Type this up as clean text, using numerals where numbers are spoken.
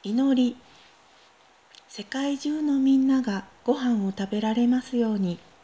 祈り、世界中のみんながご飯を食べられますように。